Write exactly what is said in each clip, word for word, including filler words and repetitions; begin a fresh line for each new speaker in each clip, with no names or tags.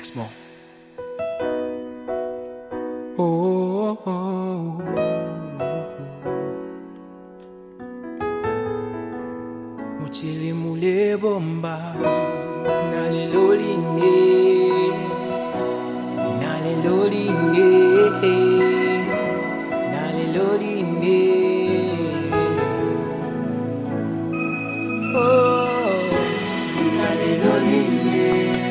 Lexmo. Oh, oh, oh. Muchili mule bomba nale lolinge nale lolinge nale lolinge oh nale lolinge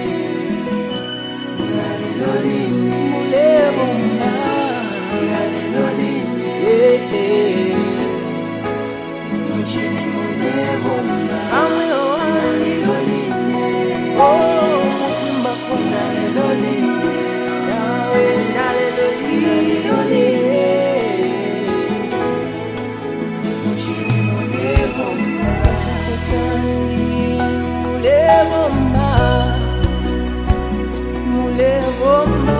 nale lolinge mule bomba nale lolinge muchili mule bomba amwe oh nale lolinge oh mukumba kwa nale lolinge nawe nale lolinge muchili mule bomba chapetani mule bomba mule bomba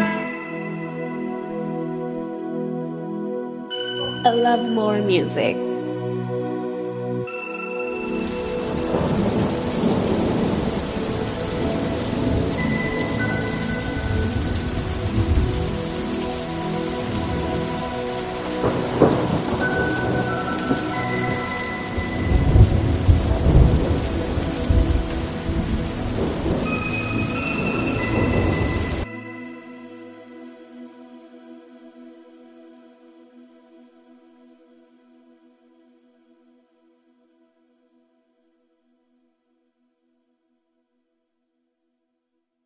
I love more music.